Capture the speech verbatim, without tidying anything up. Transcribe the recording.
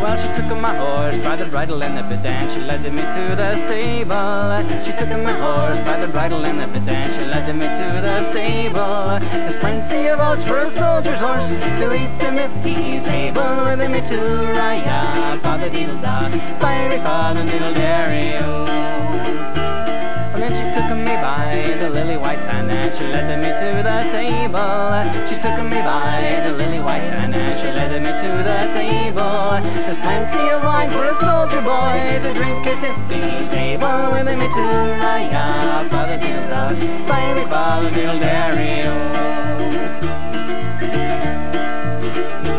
Well, she took my horse by the bridle and the bit, and she led me to the stable. She took my horse by the bridle and the bit, and she led me to the stable. There's plenty of oats for a soldier's horse to eat him if he's able. Led me to Raya, father diddle da, fiery father diddle dairy oh. And then she took me by the lily white hand, and she led me to the table. She took me by the lily white hand, and she led me to the table. There's plenty of wine for a soldier boy to drink it if he's able. Led me to Raya, father diddle da, fiery father diddle dairy oh.